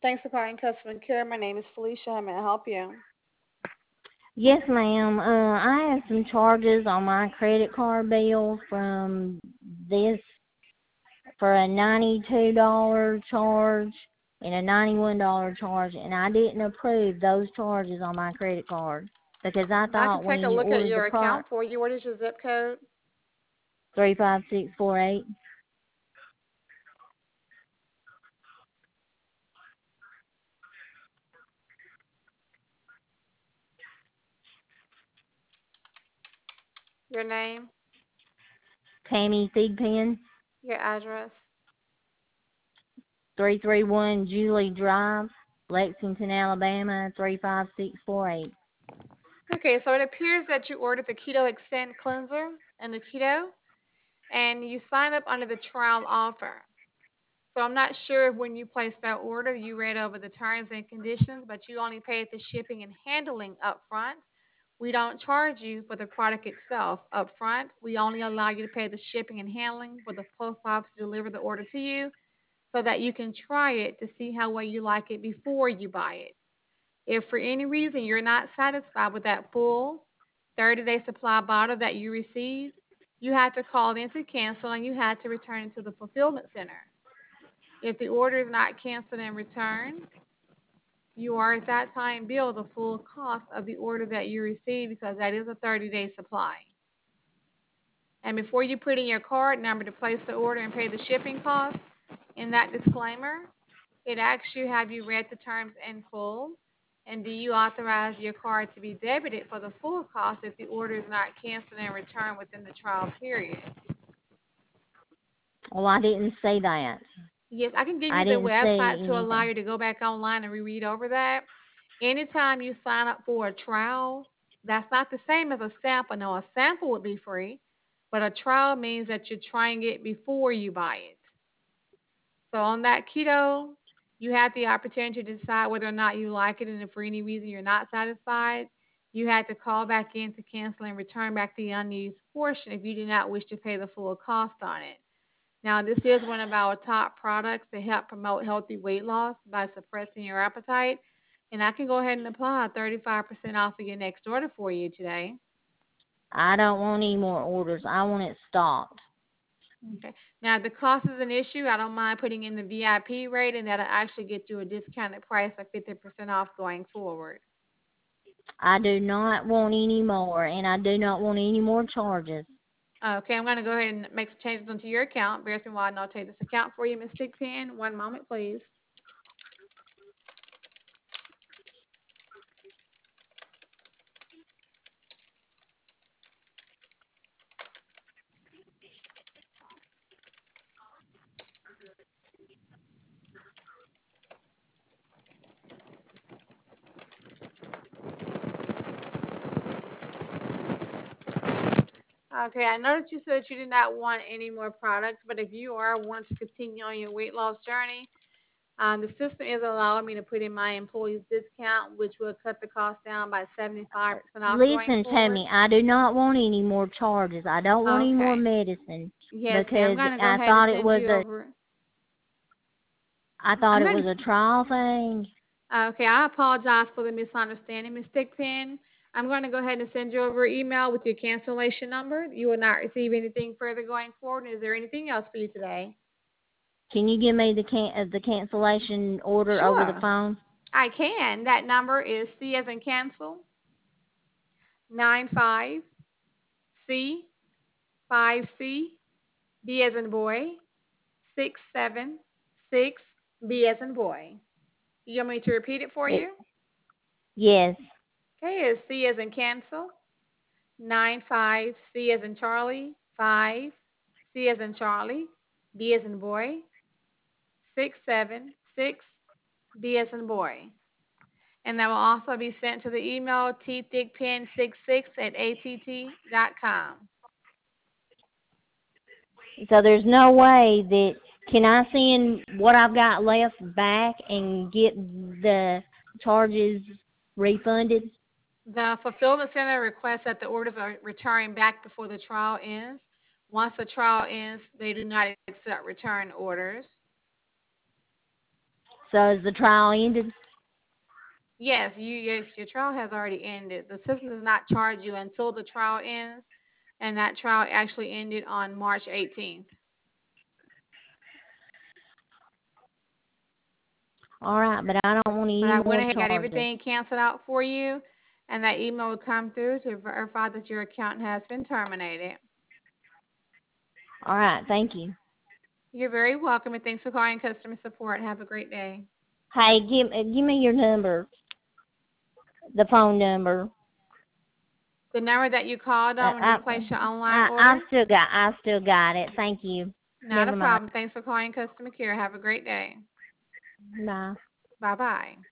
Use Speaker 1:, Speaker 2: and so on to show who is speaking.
Speaker 1: Thanks for calling customer care. My name is Felicia. How may I help you?
Speaker 2: Yes, ma'am. I have some charges on my credit card bill from this for a $92 charge and a $91 charge, and I didn't approve those charges on my credit card because I
Speaker 1: I can
Speaker 2: thought when
Speaker 1: take a
Speaker 2: you
Speaker 1: look at
Speaker 2: ordered the
Speaker 1: your account
Speaker 2: product,
Speaker 1: for you. What is your zip code?
Speaker 2: 35648.
Speaker 1: Your name?
Speaker 2: Tammy Thigpen,
Speaker 1: Your address?
Speaker 2: 331 Julie Drive, Lexington, Alabama 35648.
Speaker 1: Okay, so it appears that you ordered the Keto Extend Cleanser and the Keto, and you signed up under the trial offer. So I'm not sure if when you placed that order you read over the terms and conditions, but you only paid the shipping and handling up front. We don't charge you for the product itself up front. We only allow you to pay the shipping and handling for the post office to deliver the order to you so that you can try it to see how well you like it before you buy it. If for any reason you're not satisfied with that full 30-day supply bottle that you received, you had to call in to cancel and you had to return it to the fulfillment center. If the order is not canceled and returned, you are at that time billed the full cost of the order that you received because that is a 30-day supply. And before you put in your card number to place the order and pay the shipping cost, in that disclaimer, it asks you have you read the terms in full and do you authorize your card to be debited for the full cost if the order is not canceled and returned within the trial period.
Speaker 2: Well, I didn't say that.
Speaker 1: Yes, I can give
Speaker 2: I
Speaker 1: you the
Speaker 2: didn't say
Speaker 1: website to allow
Speaker 2: anything.
Speaker 1: you to go back online and reread over that. Anytime you sign up for a trial, that's not the same as a sample. No, a sample would be free, but a trial means that you're trying it before you buy it. So on that keto, you have the opportunity to decide whether or not you like it, and if for any reason you're not satisfied, you had to call back in to cancel and return back the unused portion if you do not wish to pay the full cost on it. Now, this is one of our top products to help promote healthy weight loss by suppressing your appetite. And I can go ahead and apply 35% off of your next order for you today.
Speaker 2: I don't want any more orders. I want it stopped.
Speaker 1: Okay. Now, if the cost is an issue, I don't mind putting in the VIP rate, and that'll actually get you a discounted price of 50% off going forward.
Speaker 2: I do not want any more, and I do not want any more charges.
Speaker 1: Okay, I'm going to go ahead and make some changes onto your account. Bear with me while I notate this account for you, Ms. Stickpin. One moment, please. Okay, I know that you said that you did not want any more products, but if you are wanting to continue on your weight loss journey, the system is allowing me to put in my employees discount, which will cut the cost down by 75% off going
Speaker 2: Listen to
Speaker 1: forward.
Speaker 2: me. I do not want any more charges. I don't want any more
Speaker 1: Okay.
Speaker 2: medicine
Speaker 1: Yes, ma'am. I'm
Speaker 2: because
Speaker 1: going to go ahead and send you over.
Speaker 2: I thought
Speaker 1: I'm
Speaker 2: it
Speaker 1: going
Speaker 2: was a trial thing.
Speaker 1: Okay, I apologize for the misunderstanding, Ms. Stickpin. I'm going to go ahead and send you over an email with your cancellation number. You will not receive anything further going forward. Is there anything else for you today?
Speaker 2: Can you give me the cancellation order over the
Speaker 1: Sure,
Speaker 2: phone?
Speaker 1: I can. That number is C as in cancel, 95C, 5C, B as in boy, 676, B as in boy. You want me to repeat it for
Speaker 2: It,
Speaker 1: you?
Speaker 2: yes.
Speaker 1: Okay, it's C as in cancel, 95C as in Charlie, 5C as in Charlie, B as in boy, 676, B as in boy. And that will also be sent to the email tthigpen66@att.com.
Speaker 2: So there's no way that can I send what I've got left back and get the charges refunded?
Speaker 1: The fulfillment center requests that the orders are returned back before the trial ends. Once the trial ends, they do not accept return orders.
Speaker 2: So is the trial ended?
Speaker 1: Yes, your trial has already ended. The system does not charge you until the trial ends, and that trial actually ended on March 18th.
Speaker 2: All right, but I don't want
Speaker 1: But
Speaker 2: any
Speaker 1: I
Speaker 2: more
Speaker 1: went ahead and got
Speaker 2: charges.
Speaker 1: everything canceled out for you, and that email will come through to verify that your account has been terminated.
Speaker 2: All right, thank you.
Speaker 1: You're very welcome, and thanks for calling customer support. Have a great day.
Speaker 2: Hey, give me your number, the phone number.
Speaker 1: The number that you called on when you
Speaker 2: I
Speaker 1: placed your online
Speaker 2: I
Speaker 1: order?
Speaker 2: I still got it. Thank you.
Speaker 1: Not a
Speaker 2: Never mind.
Speaker 1: problem. Thanks for calling customer care. Have a great day.
Speaker 2: Bye.
Speaker 1: Bye bye.